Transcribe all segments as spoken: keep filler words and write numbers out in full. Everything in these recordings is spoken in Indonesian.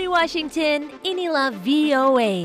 Washington, inilah V O A.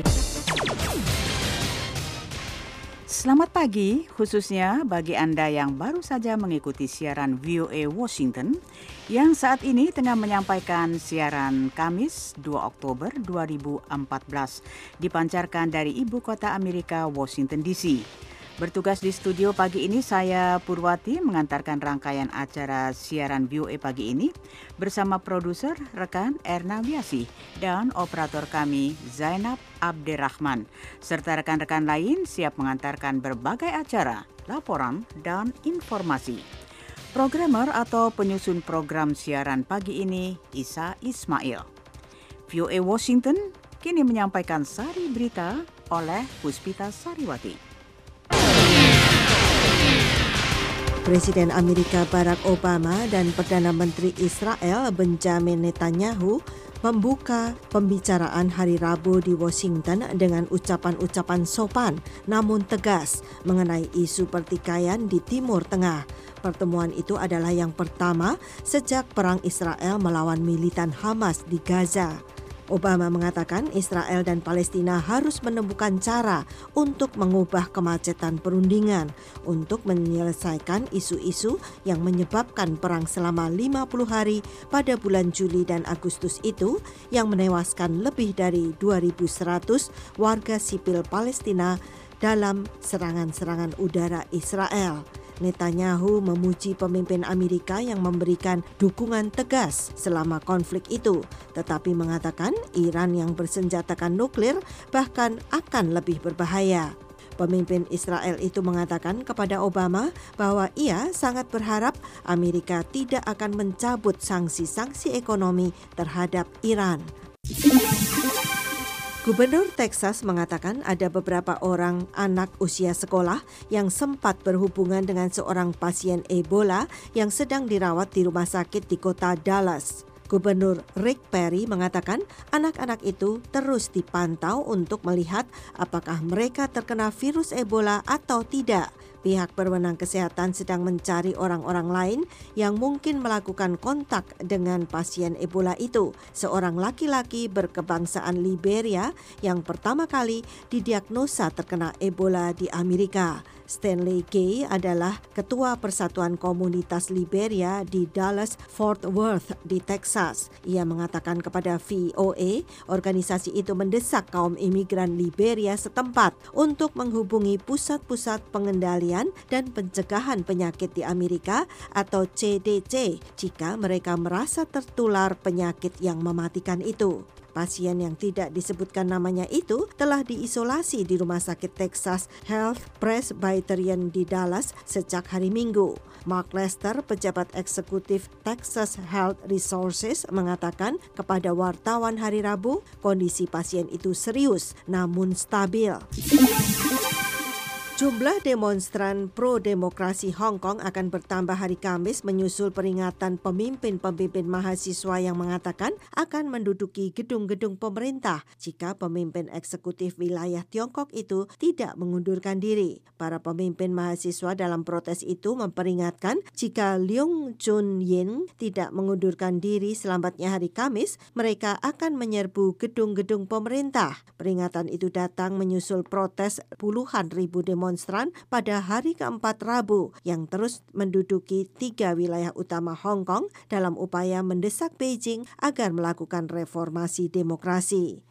Selamat pagi, khususnya bagi Anda yang baru saja mengikuti siaran V O A Washington yang saat ini tengah menyampaikan siaran Kamis dua Oktober dua ribu empat belas dipancarkan dari Ibu Kota Amerika, Washington D C. Bertugas di studio pagi ini saya Purwati mengantarkan rangkaian acara siaran V O A pagi ini bersama produser rekan Erna Wiasi dan operator kami Zainab Abderrahman serta rekan-rekan lain siap mengantarkan berbagai acara, laporan dan informasi. Programmer atau penyusun program siaran pagi ini Isa Ismail. V O A Washington kini menyampaikan sari berita oleh Puspita Sariwati. Presiden Amerika Barack Obama dan Perdana Menteri Israel Benjamin Netanyahu membuka pembicaraan hari Rabu di Washington dengan ucapan-ucapan sopan namun tegas mengenai isu pertikaian di Timur Tengah. Pertemuan itu adalah yang pertama sejak perang Israel melawan militan Hamas di Gaza. Obama mengatakan Israel dan Palestina harus menemukan cara untuk mengubah kemacetan perundingan untuk menyelesaikan isu-isu yang menyebabkan perang selama lima puluh hari pada bulan Juli dan Agustus itu yang menewaskan lebih dari dua ribu seratus warga sipil Palestina dalam serangan-serangan udara Israel. Netanyahu memuji pemimpin Amerika yang memberikan dukungan tegas selama konflik itu, tetapi mengatakan Iran yang bersenjatakan nuklir bahkan akan lebih berbahaya. Pemimpin Israel itu mengatakan kepada Obama bahwa ia sangat berharap Amerika tidak akan mencabut sanksi-sanksi ekonomi terhadap Iran. Gubernur Texas mengatakan ada beberapa orang anak usia sekolah yang sempat berhubungan dengan seorang pasien Ebola yang sedang dirawat di rumah sakit di kota Dallas. Gubernur Rick Perry mengatakan anak-anak itu terus dipantau untuk melihat apakah mereka terkena virus Ebola atau tidak. Pihak berwenang kesehatan sedang mencari orang-orang lain yang mungkin melakukan kontak dengan pasien Ebola itu. Seorang laki-laki berkebangsaan Liberia yang pertama kali didiagnosa terkena Ebola di Amerika. Stanley Gay adalah Ketua Persatuan Komunitas Liberia di Dallas-Fort Worth di Texas. Ia mengatakan kepada V O A, organisasi itu mendesak kaum imigran Liberia setempat untuk menghubungi pusat-pusat pengendalian dan pencegahan penyakit di Amerika atau C D C jika mereka merasa tertular penyakit yang mematikan itu. Pasien yang tidak disebutkan namanya itu telah diisolasi di Rumah Sakit Texas Health Presbyterian di Dallas sejak hari Minggu. Mark Lester, pejabat eksekutif Texas Health Resources, mengatakan kepada wartawan hari Rabu, kondisi pasien itu serius namun stabil. Jumlah demonstran pro-demokrasi Hong Kong akan bertambah hari Kamis menyusul peringatan pemimpin-pemimpin mahasiswa yang mengatakan akan menduduki gedung-gedung pemerintah jika pemimpin eksekutif wilayah Tiongkok itu tidak mengundurkan diri. Para pemimpin mahasiswa dalam protes itu memperingatkan jika Leung Chun-yin tidak mengundurkan diri selambatnya hari Kamis, mereka akan menyerbu gedung-gedung pemerintah. Peringatan itu datang menyusul protes puluhan ribu demonstran demonstran pada hari keempat Rabu yang terus menduduki tiga wilayah utama Hong Kong dalam upaya mendesak Beijing agar melakukan reformasi demokrasi.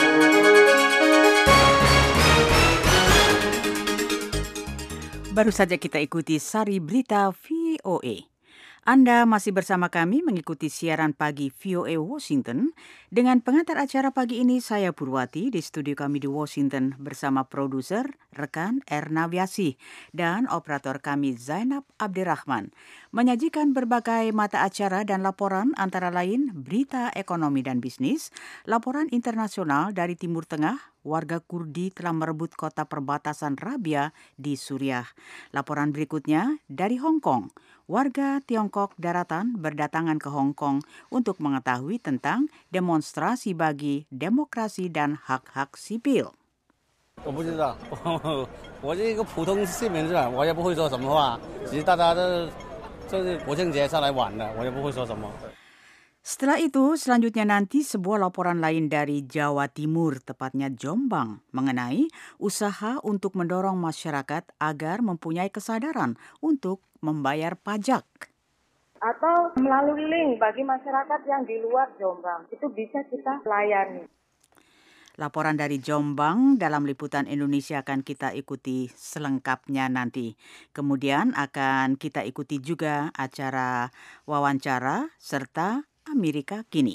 Baru saja kita ikuti sari berita V O A. Anda masih bersama kami mengikuti siaran pagi V O A Washington. Dengan pengantar acara pagi ini saya Purwati di studio kami di Washington bersama produser, rekan Erna Wiasi dan operator kami Zainab Abderrahman. Menyajikan berbagai mata acara dan laporan antara lain berita ekonomi dan bisnis, laporan internasional dari Timur Tengah, warga Kurdi telah merebut kota perbatasan Rabia di Suriah. Laporan berikutnya dari Hong Kong. Warga Tiongkok daratan berdatangan ke Hong Kong untuk mengetahui tentang demonstrasi bagi demokrasi dan hak-hak sipil. 我不知道，我我是一个普通市民是吧？我也不会说什么话。其实大家都就是国庆节上来玩的，我也不会说什么。 Setelah itu, selanjutnya nanti sebuah laporan lain dari Jawa Timur, tepatnya Jombang, mengenai usaha untuk mendorong masyarakat agar mempunyai kesadaran untuk membayar pajak. Atau melalui link bagi masyarakat yang di luar Jombang, itu bisa kita layani. Laporan dari Jombang dalam liputan Indonesia akan kita ikuti selengkapnya nanti. Kemudian akan kita ikuti juga acara wawancara serta Amerika Kini.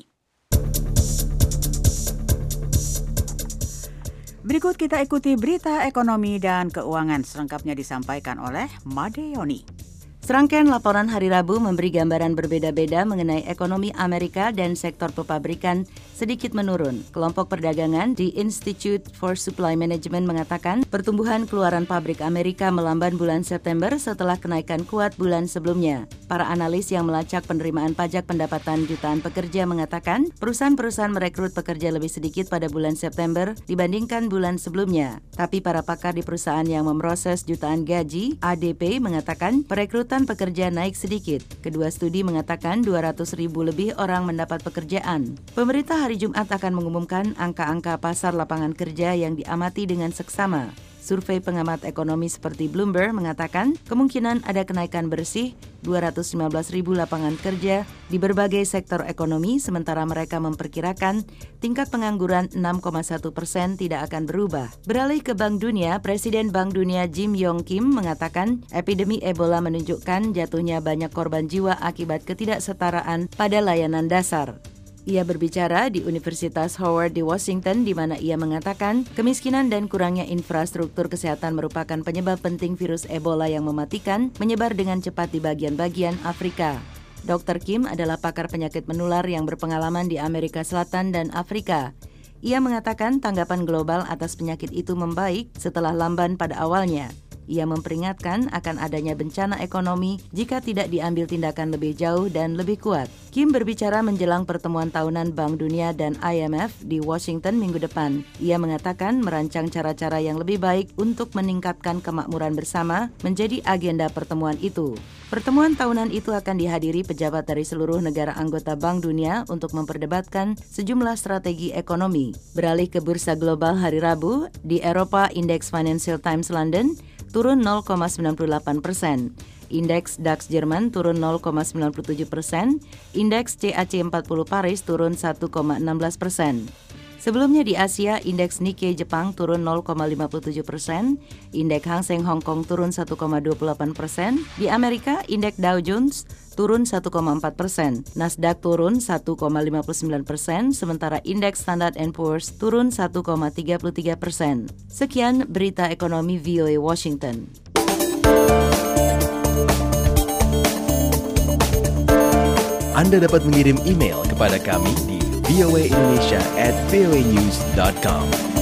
Berikut kita ikuti berita ekonomi dan keuangan, selengkapnya disampaikan oleh Made Yoni. Serangkaian laporan hari Rabu memberi gambaran berbeda-beda mengenai ekonomi Amerika dan sektor pepabrikan sedikit menurun. Kelompok perdagangan di Institute for Supply Management mengatakan pertumbuhan keluaran pabrik Amerika melamban bulan September setelah kenaikan kuat bulan sebelumnya. Para analis yang melacak penerimaan pajak pendapatan jutaan pekerja mengatakan perusahaan-perusahaan merekrut pekerja lebih sedikit pada bulan September dibandingkan bulan sebelumnya. Tapi para pakar di perusahaan yang memproses jutaan gaji, A D P, mengatakan perekrutan pekerja naik sedikit. Kedua studi mengatakan dua ratus ribu lebih orang mendapat pekerjaan. Pemerintah hari Jumat akan mengumumkan angka-angka pasar lapangan kerja yang diamati dengan seksama. Survei pengamat ekonomi seperti Bloomberg mengatakan kemungkinan ada kenaikan bersih dua ratus lima belas ribu lapangan kerja di berbagai sektor ekonomi, sementara mereka memperkirakan tingkat pengangguran enam koma satu persen tidak akan berubah. Beralih ke Bank Dunia, Presiden Bank Dunia Jim Yong Kim mengatakan epidemi Ebola menunjukkan jatuhnya banyak korban jiwa akibat ketidaksetaraan pada layanan dasar. Ia berbicara di Universitas Howard di Washington, di mana ia mengatakan kemiskinan dan kurangnya infrastruktur kesehatan merupakan penyebab penting virus Ebola yang mematikan menyebar dengan cepat di bagian-bagian Afrika. dokter Kim adalah pakar penyakit menular yang berpengalaman di Amerika Selatan dan Afrika. Ia mengatakan tanggapan global atas penyakit itu membaik setelah lamban pada awalnya. Ia memperingatkan akan adanya bencana ekonomi jika tidak diambil tindakan lebih jauh dan lebih kuat. Kim berbicara menjelang pertemuan tahunan Bank Dunia dan I M F di Washington minggu depan. Ia mengatakan merancang cara-cara yang lebih baik untuk meningkatkan kemakmuran bersama menjadi agenda pertemuan itu. Pertemuan tahunan itu akan dihadiri pejabat dari seluruh negara anggota Bank Dunia untuk memperdebatkan sejumlah strategi ekonomi. Beralih ke bursa global hari Rabu, di Eropa indeks Financial Times London turun nol koma sembilan delapan persen. Indeks DAX Jerman turun nol koma sembilan tujuh persen. Indeks C A C empat puluh Paris turun satu koma enam belas persen. Sebelumnya di Asia, indeks Nikkei Jepang turun nol koma lima tujuh persen. Indeks Hang Seng Hong Kong turun satu koma dua delapan persen. Di Amerika, indeks Dow Jones turun satu koma empat persen. Nasdaq turun satu koma lima sembilan persen, sementara indeks Standard and Poor's turun satu koma tiga tiga persen. Sekian berita ekonomi V O A Washington. Anda dapat mengirim email kepada kami di v o a indonesia at v o a news dot com.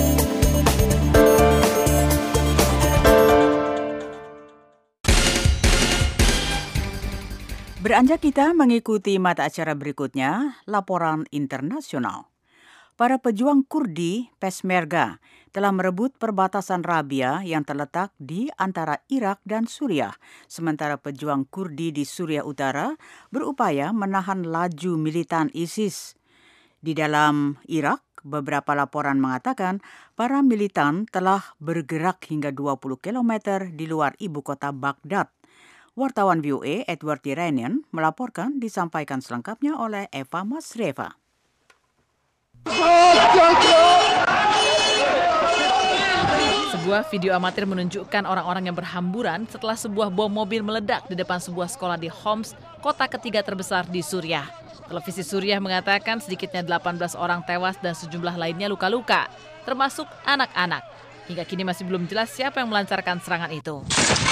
Beranjak kita mengikuti mata acara berikutnya, laporan internasional. Para pejuang Kurdi Peshmerga telah merebut perbatasan Rabia yang terletak di antara Irak dan Suriah, sementara pejuang Kurdi di Suriah Utara berupaya menahan laju militan ISIS. Di dalam Irak, beberapa laporan mengatakan para militan telah bergerak hingga dua puluh kilometer di luar ibu kota Baghdad. Wartawan V O A Edward Iranian melaporkan, disampaikan selengkapnya oleh Eva Masreva. Sebuah video amatir menunjukkan orang-orang yang berhamburan setelah sebuah bom mobil meledak di depan sebuah sekolah di Homs, kota ketiga terbesar di Suriah. Televisi Suriah mengatakan sedikitnya delapan belas orang tewas dan sejumlah lainnya luka-luka, termasuk anak-anak. Hingga kini masih belum jelas siapa yang melancarkan serangan itu.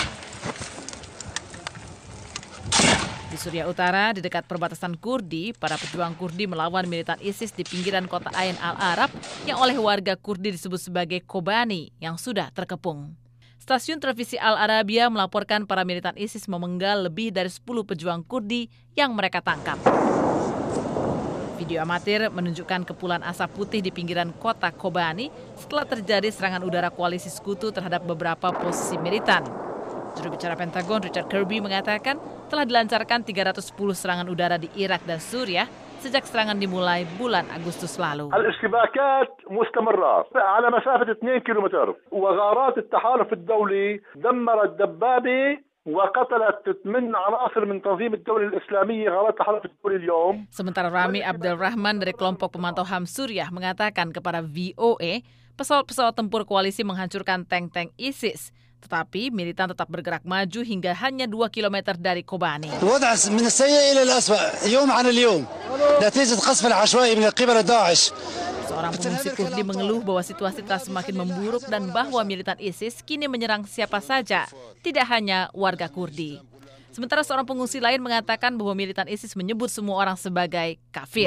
Di Suriah Utara, di dekat perbatasan Kurdi, para pejuang Kurdi melawan militan ISIS di pinggiran kota Ain al-Arab yang oleh warga Kurdi disebut sebagai Kobani yang sudah terkepung. Stasiun televisi Al Arabiya melaporkan para militan ISIS memenggal lebih dari sepuluh pejuang Kurdi yang mereka tangkap. Video amatir menunjukkan kepulan asap putih di pinggiran kota Kobani setelah terjadi serangan udara koalisi sekutu terhadap beberapa posisi militan. Juru bicara Pentagon Richard Kirby mengatakan telah dilancarkan tiga ratus sepuluh serangan udara di Irak dan Suriah sejak serangan dimulai bulan Agustus lalu. الاشتباكات مستمرة على مسافة اثنين كيلومتر وغارات التحالف الدولي دمرت دبابة وقتلت من عناصر من تنظيم الدولة الإسلامية غارات التحالف الدولي اليوم. Sementara Rami Abdel Rahman dari kelompok pemantau H A M Suriah mengatakan kepada V O A, pesawat-pesawat tempur koalisi menghancurkan tank-tank ISIS. Tetapi militan tetap bergerak maju hingga hanya dua kilometer dari Kobani. الوضع من السيء إلى الأسوأ يوم عن اليوم نتيجة قصف العشوائي من قبل داعش. Seorang pengungsi Kurdi mengeluh bahwa situasi telah semakin memburuk dan bahwa militan ISIS kini menyerang siapa saja, tidak hanya warga Kurdi. Sementara seorang pengungsi lain mengatakan bahwa militan ISIS menyebut semua orang sebagai kafir.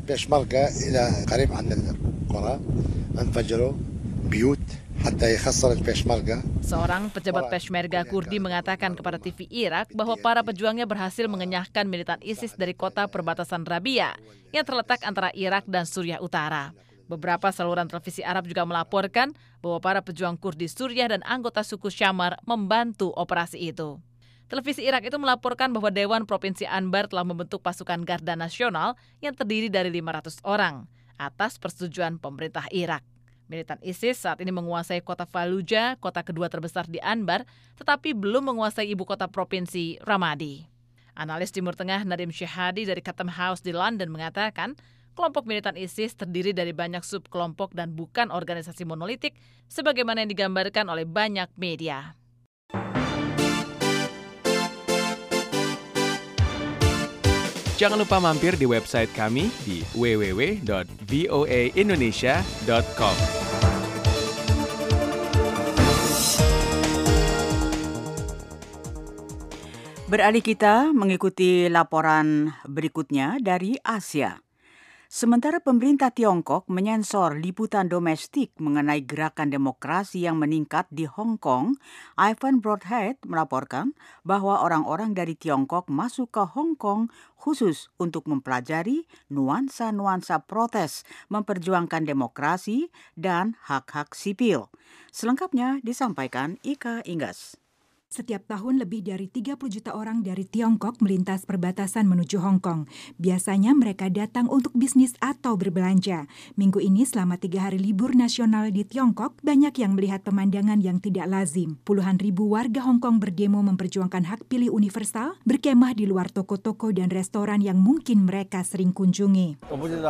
Seorang pejabat Peshmerga Kurdi mengatakan kepada T V Irak bahwa para pejuangnya berhasil mengenyahkan militan ISIS dari kota perbatasan Rabia yang terletak antara Irak dan Suriah Utara. Beberapa saluran televisi Arab juga melaporkan bahwa para pejuang Kurdi Suriah dan anggota suku Syamar membantu operasi itu. Televisi Irak itu melaporkan bahwa Dewan Provinsi Anbar telah membentuk pasukan Garda Nasional yang terdiri dari lima ratus orang atas persetujuan pemerintah Irak. Militan ISIS saat ini menguasai kota Fallujah, kota kedua terbesar di Anbar, tetapi belum menguasai ibu kota provinsi Ramadi. Analis Timur Tengah Nadim Shehadi dari Chatham House di London mengatakan, kelompok militan ISIS terdiri dari banyak subkelompok dan bukan organisasi monolitik, sebagaimana yang digambarkan oleh banyak media. Jangan lupa mampir di website kami di w w w dot v o a indonesia dot com. Beralih kita mengikuti laporan berikutnya dari Asia. Sementara pemerintah Tiongkok menyensor liputan domestik mengenai gerakan demokrasi yang meningkat di Hong Kong, Ivan Broadhead melaporkan bahwa orang-orang dari Tiongkok masuk ke Hong Kong khusus untuk mempelajari nuansa-nuansa protes, memperjuangkan demokrasi dan hak-hak sipil. Selengkapnya disampaikan Ika Inggas. Setiap tahun lebih dari tiga puluh juta orang dari Tiongkok melintas perbatasan menuju Hong Kong. Biasanya mereka datang untuk bisnis atau berbelanja. Minggu ini selama tiga hari libur nasional di Tiongkok, banyak yang melihat pemandangan yang tidak lazim. Puluhan ribu warga Hong Kong berdemo memperjuangkan hak pilih universal, berkemah di luar toko-toko dan restoran yang mungkin mereka sering kunjungi.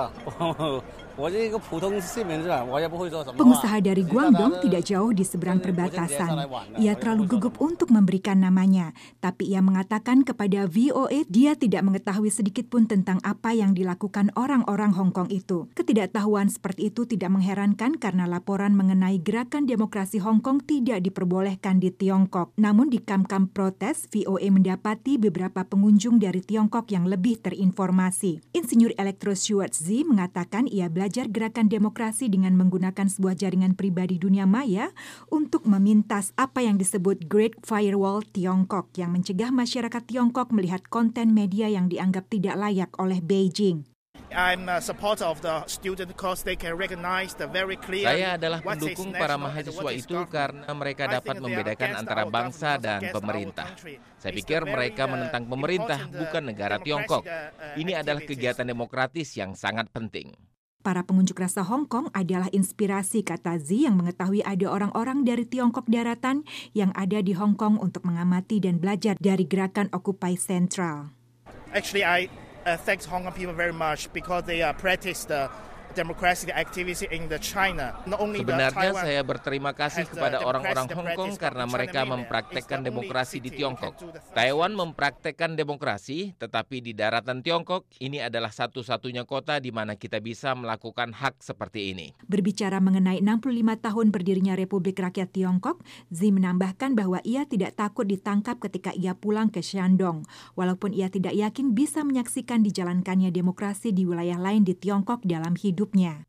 Pengusaha dari Guangdong tidak jauh di seberang perbatasan. Ia terlalu gugup untuk memberikan namanya, tapi ia mengatakan kepada V O A dia tidak mengetahui sedikit pun tentang apa yang dilakukan orang-orang Hong Kong itu. Ketidaktahuan seperti itu tidak mengherankan karena laporan mengenai gerakan demokrasi Hong Kong tidak diperbolehkan di Tiongkok. Namun di kamp-kamp protes, V O A mendapati beberapa pengunjung dari Tiongkok yang lebih terinformasi. Insinyur elektro Stuart Z mengatakan ia belajar Belajar gerakan demokrasi dengan menggunakan sebuah jaringan pribadi dunia maya untuk memintas apa yang disebut Great Firewall Tiongkok yang mencegah masyarakat Tiongkok melihat konten media yang dianggap tidak layak oleh Beijing. I'm a supporter of the student because they can recognize the very clear. Saya adalah pendukung para mahasiswa itu karena mereka dapat membedakan antara bangsa dan pemerintah. Saya pikir mereka menentang pemerintah, bukan negara Tiongkok. Ini adalah kegiatan demokratis yang sangat penting. Para pengunjuk rasa Hong Kong adalah inspirasi, kata Z, yang mengetahui ada orang-orang dari Tiongkok daratan yang ada di Hong Kong untuk mengamati dan belajar dari gerakan Occupy Central. Actually, I uh, thank Hong Kong people very much because they uh, practice the democracy activity in the China. Not only Sebenarnya the saya berterima kasih kepada orang-orang Hong Kong karena mereka mempraktekkan demokrasi di Tiongkok. Taiwan mempraktekkan demokrasi, tetapi di daratan Tiongkok, ini adalah satu-satunya kota di mana kita bisa melakukan hak seperti ini. Berbicara mengenai enam puluh lima tahun berdirinya Republik Rakyat Tiongkok, Z menambahkan bahwa ia tidak takut ditangkap ketika ia pulang ke Shandong, walaupun ia tidak yakin bisa menyaksikan dijalankannya demokrasi di wilayah lain di Tiongkok dalam hidup. Hidupnya.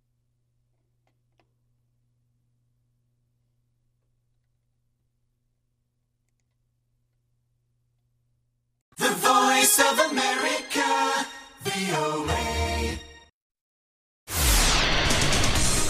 The Voice of America, V O A.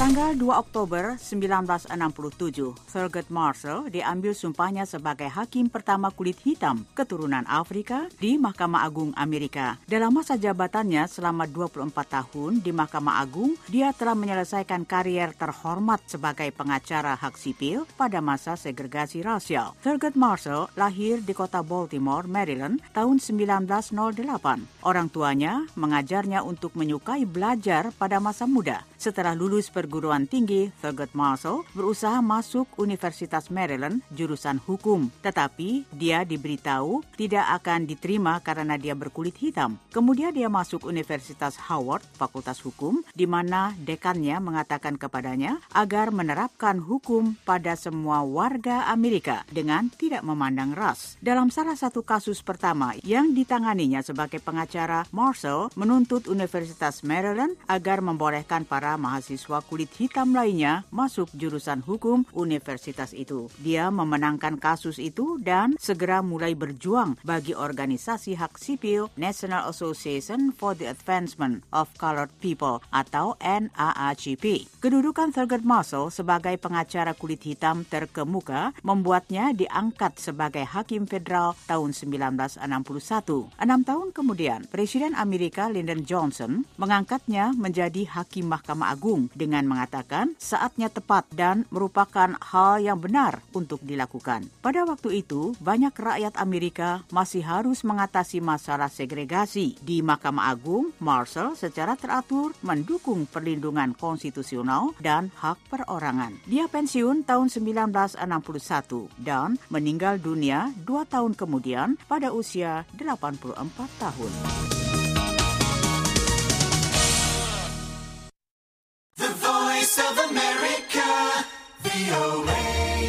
Tanggal dua Oktober sembilan belas enam puluh tujuh, Thurgood Marshall diambil sumpahnya sebagai hakim pertama kulit hitam keturunan Afrika di Mahkamah Agung Amerika. Dalam masa jabatannya selama dua puluh empat tahun di Mahkamah Agung, dia telah menyelesaikan karier terhormat sebagai pengacara hak sipil pada masa segregasi rasial. Thurgood Marshall lahir di kota Baltimore, Maryland tahun sembilan belas nol delapan. Orang tuanya mengajarnya untuk menyukai belajar pada masa muda. Setelah lulus perguruan tinggi, Thurgood Marshall berusaha masuk Universitas Maryland jurusan hukum. Tetapi dia diberitahu tidak akan diterima karena dia berkulit hitam. Kemudian dia masuk Universitas Howard, Fakultas Hukum, di mana dekannya mengatakan kepadanya agar menerapkan hukum pada semua warga Amerika dengan tidak memandang ras. Dalam salah satu kasus pertama yang ditanganinya sebagai pengacara, Marshall menuntut Universitas Maryland agar membolehkan para mahasiswa kulit hitam lainnya masuk jurusan hukum universitas itu. Dia memenangkan kasus itu dan segera mulai berjuang bagi organisasi hak sipil National Association for the Advancement of Colored People atau N A A C P. Kedudukan Thurgood Marshall sebagai pengacara kulit hitam terkemuka membuatnya diangkat sebagai hakim federal tahun sembilan belas enam puluh satu. Enam tahun kemudian, Presiden Amerika Lyndon Johnson mengangkatnya menjadi hakim Mahkamah Agung dengan mengatakan saatnya tepat dan merupakan hal yang benar untuk dilakukan. Pada waktu itu, banyak rakyat Amerika masih harus mengatasi masalah segregasi. Di Mahkamah Agung, Marshall secara teratur mendukung perlindungan konstitusional dan hak perorangan. Dia pensiun tahun sembilan belas enam puluh satu dan meninggal dunia dua tahun kemudian pada usia delapan puluh empat tahun. The Voice of America, V O A.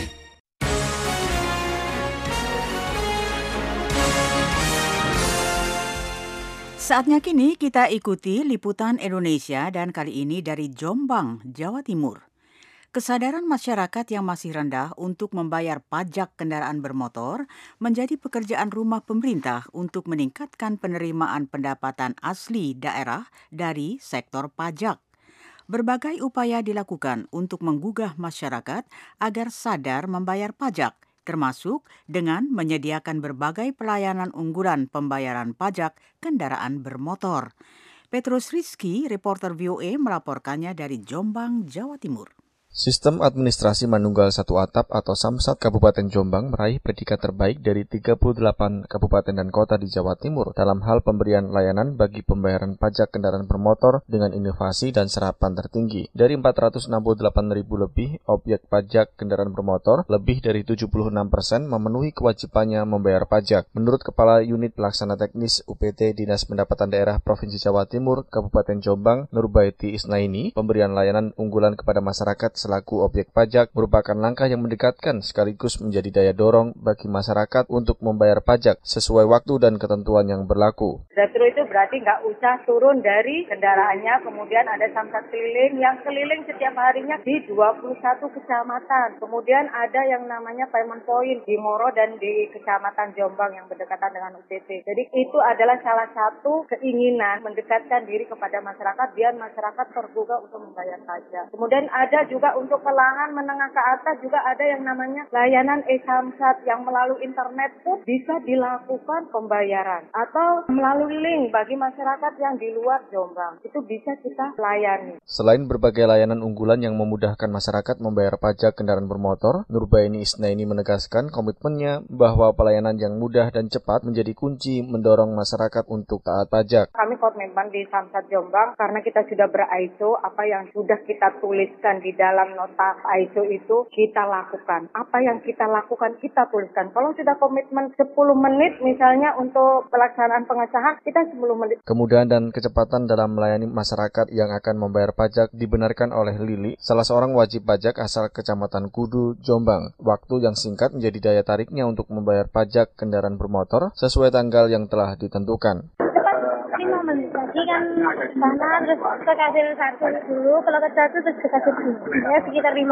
Saatnya kini kita ikuti liputan Indonesia dan kali ini dari Jombang, Jawa Timur. Kesadaran masyarakat yang masih rendah untuk membayar pajak kendaraan bermotor menjadi pekerjaan rumah pemerintah untuk meningkatkan penerimaan pendapatan asli daerah dari sektor pajak. Berbagai upaya dilakukan untuk menggugah masyarakat agar sadar membayar pajak, termasuk dengan menyediakan berbagai pelayanan unggulan pembayaran pajak kendaraan bermotor. Petrus Rizky, reporter V O A, melaporkannya dari Jombang, Jawa Timur. Sistem Administrasi Manunggal Satu Atap atau Samsat Kabupaten Jombang meraih predikat terbaik dari tiga puluh delapan kabupaten dan kota di Jawa Timur dalam hal pemberian layanan bagi pembayaran pajak kendaraan bermotor dengan inovasi dan serapan tertinggi. Dari empat ratus enam puluh delapan ribu lebih objek pajak kendaraan bermotor, lebih dari tujuh puluh enam persen memenuhi kewajibannya membayar pajak. Menurut Kepala Unit Pelaksana Teknis U P T Dinas Pendapatan Daerah Provinsi Jawa Timur, Kabupaten Jombang, Nurbaiti Isnaini, pemberian layanan unggulan kepada masyarakat selaku objek pajak merupakan langkah yang mendekatkan sekaligus menjadi daya dorong bagi masyarakat untuk membayar pajak sesuai waktu dan ketentuan yang berlaku. Drive-thru itu berarti nggak usah turun dari kendaraannya, kemudian ada samsat keliling yang keliling setiap harinya di dua puluh satu kecamatan. Kemudian ada yang namanya payment point di Moro dan di Kecamatan Jombang yang berdekatan dengan U P T. Jadi itu adalah salah satu keinginan mendekatkan diri kepada masyarakat biar masyarakat tergugah untuk membayar pajak. Kemudian ada juga untuk kalangan menengah ke atas juga ada yang namanya layanan e-samsat yang melalui internet pun bisa dilakukan pembayaran atau melalui link bagi masyarakat yang di luar Jombang. Itu bisa kita layani. Selain berbagai layanan unggulan yang memudahkan masyarakat membayar pajak kendaraan bermotor, Nurbaini Isnaini menegaskan komitmennya bahwa pelayanan yang mudah dan cepat menjadi kunci mendorong masyarakat untuk taat pajak. Kami komitmen di Samsat Jombang karena kita sudah ber-I S O, apa yang sudah kita tuliskan di dalam nota I S O itu kita lakukan. Apa yang kita lakukan kita tuliskan. Kalau sudah komitmen sepuluh menit misalnya untuk pelaksanaan pengesahan, kita sepuluh menit. Kemudahan dan kecepatan dalam melayani masyarakat yang akan membayar pajak dibenarkan oleh Lili, salah seorang wajib pajak asal Kecamatan Kudu, Jombang. Waktu yang singkat menjadi daya tariknya untuk membayar pajak kendaraan bermotor sesuai tanggal yang telah ditentukan. lima menit lagi kan sana terus ke kasir satu dulu, kalau ke satu terus ke kasir dulu, ya sekitar lima menit.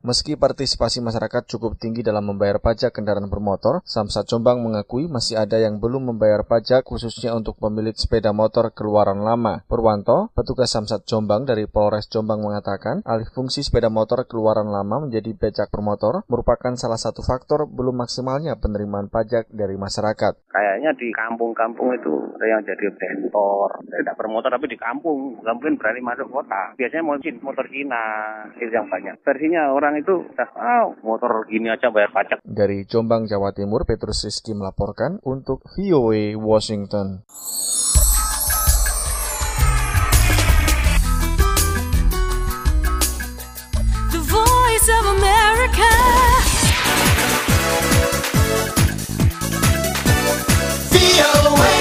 Meski partisipasi masyarakat cukup tinggi dalam membayar pajak kendaraan bermotor, Samsat Jombang mengakui masih ada yang belum membayar pajak khususnya untuk pemilik sepeda motor keluaran lama. Purwanto, petugas Samsat Jombang dari Polres Jombang mengatakan, alih fungsi sepeda motor keluaran lama menjadi becak bermotor merupakan salah satu faktor belum maksimalnya penerimaan pajak dari masyarakat. Kayaknya di kampung-kampung itu ada yang jadi bentor, tidak bermotor tapi di kampung, nggak mungkin berani masuk kota. Biasanya motor Cina itu yang banyak. Versinya orang itu udah, oh, motor gini aja bayar pajak. Dari Jombang, Jawa Timur, Petrus Rizky melaporkan untuk V O A Washington. The Voice of America. V O A.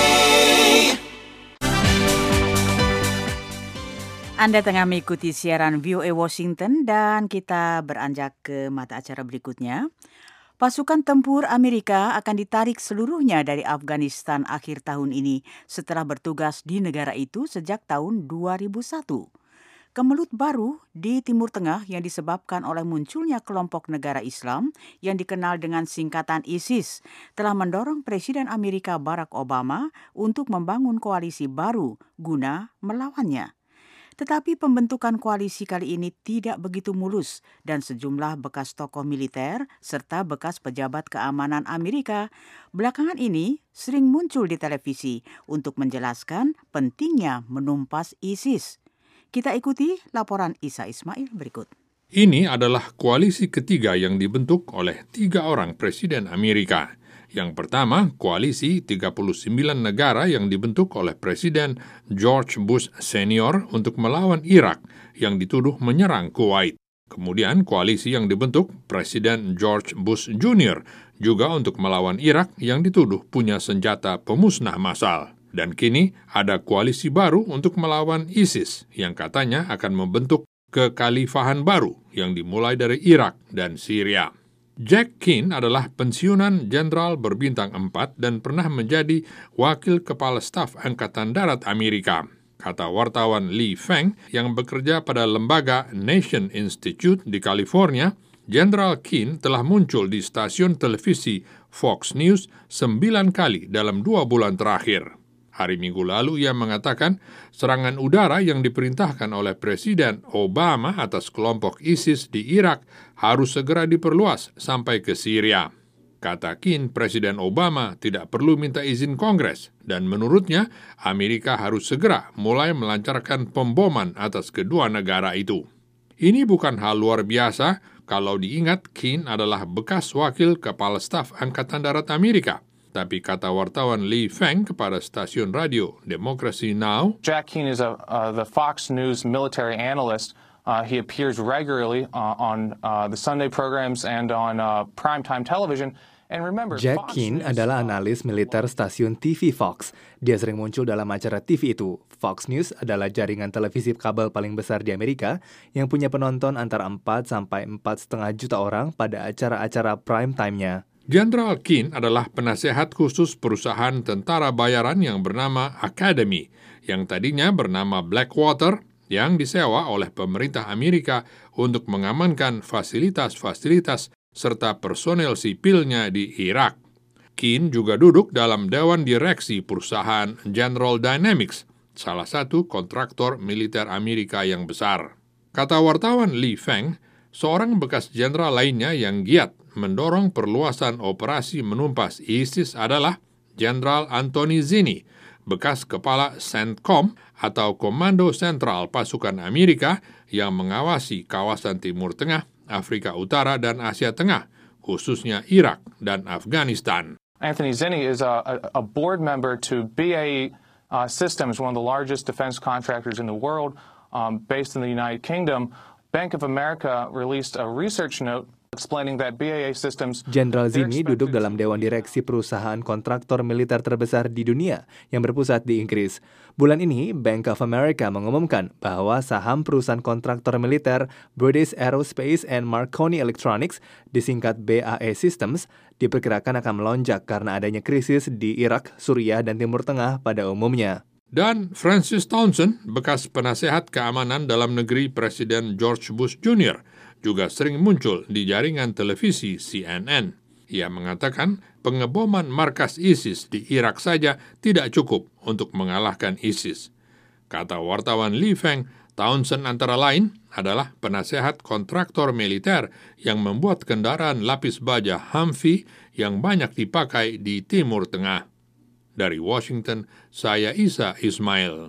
Anda tengah mengikuti siaran V O A Washington dan kita beranjak ke mata acara berikutnya. Pasukan tempur Amerika akan ditarik seluruhnya dari Afghanistan akhir tahun ini setelah bertugas di negara itu sejak tahun dua ribu satu. Kemelut baru di Timur Tengah yang disebabkan oleh munculnya kelompok negara Islam yang dikenal dengan singkatan ISIS telah mendorong Presiden Amerika Barack Obama untuk membangun koalisi baru guna melawannya. Tetapi pembentukan koalisi kali ini tidak begitu mulus dan sejumlah bekas tokoh militer serta bekas pejabat keamanan Amerika belakangan ini sering muncul di televisi untuk menjelaskan pentingnya menumpas ISIS. Kita ikuti laporan Isa Ismail berikut. Ini adalah koalisi ketiga yang dibentuk oleh tiga orang presiden Amerika. Yang pertama, koalisi tiga puluh sembilan negara yang dibentuk oleh Presiden George Bush Senior untuk melawan Irak yang dituduh menyerang Kuwait. Kemudian koalisi yang dibentuk Presiden George Bush Junior juga untuk melawan Irak yang dituduh punya senjata pemusnah massal. Dan kini ada koalisi baru untuk melawan ISIS yang katanya akan membentuk kekhalifahan baru yang dimulai dari Irak dan Syria. Jack Keane adalah pensiunan jenderal berbintang empat dan pernah menjadi wakil kepala staf Angkatan Darat Amerika. Kata wartawan Lee Feng yang bekerja pada lembaga Nation Institute di California, Jenderal Keane telah muncul di stasiun televisi Fox News sembilan kali dalam dua bulan terakhir. Hari Minggu lalu ia mengatakan serangan udara yang diperintahkan oleh Presiden Obama atas kelompok ISIS di Irak harus segera diperluas sampai ke Syria. Kata Keane, Presiden Obama tidak perlu minta izin Kongres dan menurutnya Amerika harus segera mulai melancarkan pemboman atas kedua negara itu. Ini bukan hal luar biasa kalau diingat Keane adalah bekas wakil kepala staf Angkatan Darat Amerika. Tapi kata wartawan Lee Feng kepada stasiun radio Democracy Now! Jack Keane is a, uh, the Fox News military analyst. Uh, he appears regularly uh, on uh, the Sunday programs and on uh, primetime television. And remember, Jack Keane adalah analis militer stasiun T V Fox. Dia sering muncul dalam acara T V itu. Fox News adalah jaringan televisi kabel paling besar di Amerika yang punya penonton antara empat sampai empat koma lima juta orang pada acara-acara prime time-nya. Jenderal Keane adalah penasehat khusus perusahaan tentara bayaran yang bernama Academy, yang tadinya bernama Blackwater, yang disewa oleh pemerintah Amerika untuk mengamankan fasilitas-fasilitas serta personel sipilnya di Irak. Keane juga duduk dalam dewan direksi perusahaan General Dynamics, salah satu kontraktor militer Amerika yang besar. Kata wartawan Lee Feng, seorang bekas jenderal lainnya yang giat mendorong perluasan operasi menumpas ISIS adalah Jenderal Anthony Zinni, bekas kepala CENTCOM atau Komando Sentral Pasukan Amerika yang mengawasi kawasan Timur Tengah, Afrika Utara, dan Asia Tengah, khususnya Irak dan Afghanistan. Anthony Zinni is a, a board member to B A E uh, Systems, one of the largest defense contractors in the world, um, based in the United Kingdom. Bank of America released a research note explaining that B A E Systems. Jenderal Zinni duduk dalam dewan direksi perusahaan kontraktor militer terbesar di dunia yang berpusat di Inggris. Bulan ini, Bank of America mengumumkan bahwa saham perusahaan kontraktor militer British Aerospace and Marconi Electronics, disingkat B A E Systems, diperkirakan akan melonjak karena adanya krisis di Irak, Suriah, dan Timur Tengah pada umumnya. Dan Francis Townsend, bekas penasehat keamanan dalam negeri Presiden George Bush Junior, juga sering muncul di jaringan televisi C N N. Ia mengatakan pengeboman markas ISIS di Irak saja tidak cukup untuk mengalahkan ISIS. Kata wartawan Li Feng, Townsend antara lain adalah penasehat kontraktor militer yang membuat kendaraan lapis baja Humvee yang banyak dipakai di Timur Tengah. Dari Washington, saya Isa Ismail.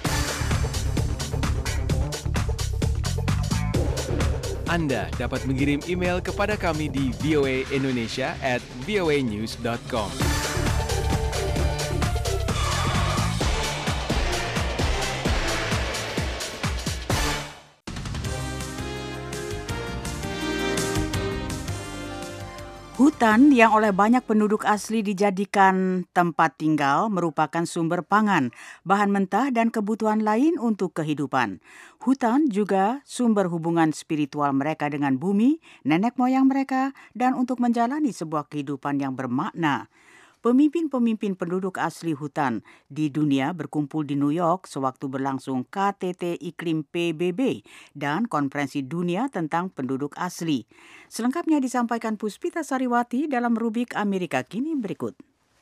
Anda dapat mengirim email kepada kami di v o a indonesia at v o a news dot com. Hutan yang oleh banyak penduduk asli dijadikan tempat tinggal merupakan sumber pangan, bahan mentah dan kebutuhan lain untuk kehidupan. Hutan juga sumber hubungan spiritual mereka dengan bumi, nenek moyang mereka, dan untuk menjalani sebuah kehidupan yang bermakna. Pemimpin-pemimpin penduduk asli hutan di dunia berkumpul di New York sewaktu berlangsung K T T Iklim P B B dan Konferensi Dunia tentang Penduduk Asli. Selengkapnya disampaikan Puspita Sariwati dalam rubrik Amerika Kini berikut.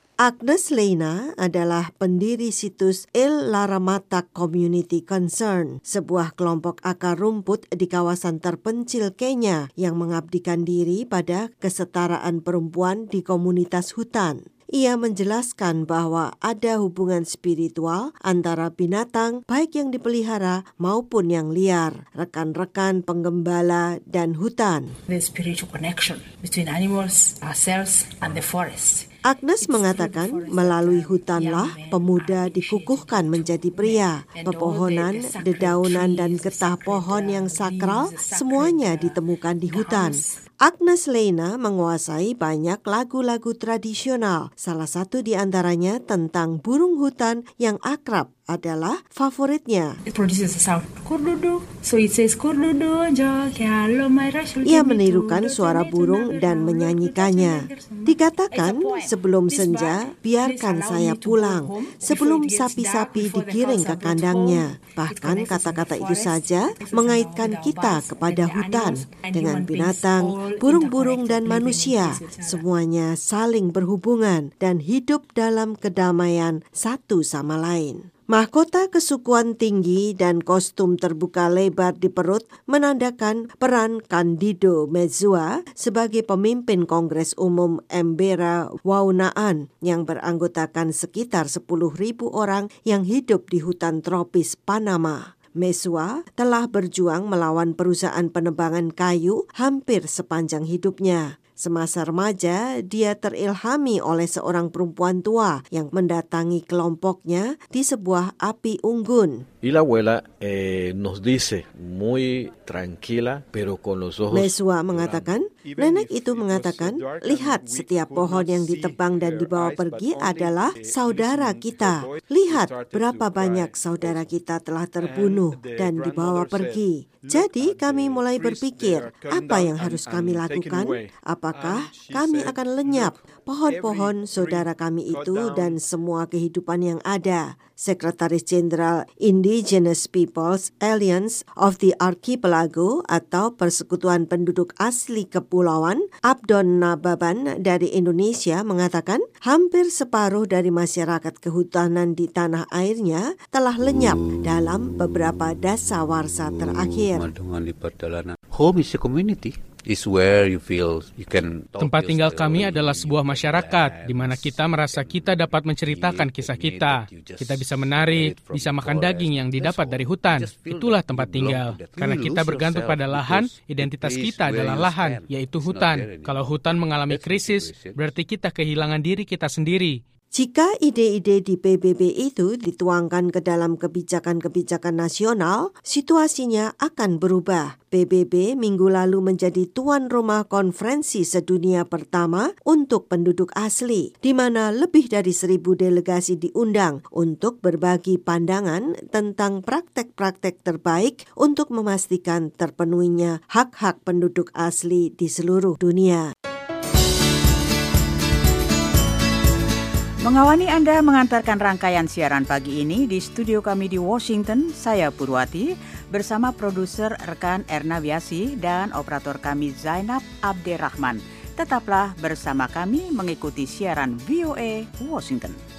Agnes Leina adalah pendiri situs El Laramata Community Concern, sebuah kelompok akar rumput di kawasan terpencil Kenya yang mengabdikan diri pada kesetaraan perempuan di komunitas hutan. Ia menjelaskan bahwa ada hubungan spiritual antara binatang baik yang dipelihara maupun yang liar, rekan-rekan penggembala dan hutan. The spiritual connection between animals, ourselves and the forest. Agnes mengatakan melalui hutanlah pemuda dikukuhkan menjadi pria. Pepohonan, dedaunan dan getah pohon yang sakral semuanya ditemukan di hutan. Agnes Leina menguasai banyak lagu-lagu tradisional. Salah satu di antaranya tentang burung hutan yang akrab adalah favoritnya. It produces a sound. Kurdudu. So it says kurdudu jo kyalo maira. Ia menirukan suara burung dan menyanyikannya. Dikatakan sebelum senja biarkan saya pulang, sebelum sapi-sapi digiring ke kandangnya. Bahkan kata-kata itu saja mengaitkan kita kepada hutan dengan binatang, burung-burung dan manusia. Semuanya saling berhubungan dan hidup dalam kedamaian satu sama lain. Mahkota kesukuan tinggi dan kostum terbuka lebar di perut menandakan peran Candido Mezua sebagai pemimpin Kongres Umum Embera Waunaan yang beranggotakan sekitar sepuluh ribu orang yang hidup di hutan tropis Panama. Mezua telah berjuang melawan perusahaan penebangan kayu hampir sepanjang hidupnya. Semasa remaja, dia terilhami oleh seorang perempuan tua yang mendatangi kelompoknya di sebuah api unggun. Y la abuela eh, nos dice muy tranquila, pero con los ojos. Mezua mengatakan, nenek itu mengatakan, lihat setiap pohon yang ditebang dan dibawa pergi adalah saudara kita. Lihat berapa banyak saudara kita telah terbunuh dan dibawa pergi. Jadi kami mulai berpikir, apa yang harus kami lakukan? Apakah kami akan lenyap pohon-pohon saudara kami itu dan semua kehidupan yang ada? Sekretaris Jenderal Indigenous Peoples Alliance of the Archipelago atau Persekutuan Penduduk Asli Kepulauan, Abdon Nababan dari Indonesia mengatakan hampir separuh dari masyarakat kehutanan di tanah airnya telah lenyap dalam beberapa dasawarsa terakhir. Home is a community. Is where you feel you can. Tempat tinggal kami adalah sebuah masyarakat di mana kita merasa kita dapat menceritakan kisah kita. Kita bisa menari, bisa makan daging yang didapat dari hutan. Itulah tempat tinggal. Karena kita bergantung pada lahan, identitas kita adalah lahan, yaitu hutan. Kalau hutan mengalami krisis, berarti kita kehilangan diri kita sendiri. Jika ide-ide di P B B itu dituangkan ke dalam kebijakan-kebijakan nasional, situasinya akan berubah. P B B minggu lalu menjadi tuan rumah konferensi sedunia pertama untuk penduduk asli, di mana lebih dari seribu delegasi diundang untuk berbagi pandangan tentang praktek-praktek terbaik untuk memastikan terpenuhinya hak-hak penduduk asli di seluruh dunia. Mengawani Anda mengantarkan rangkaian siaran pagi ini di studio kami di Washington, saya Purwati bersama produser rekan Erna Wiasi dan operator kami Zainab Abderrahman. Tetaplah bersama kami mengikuti siaran V O A Washington.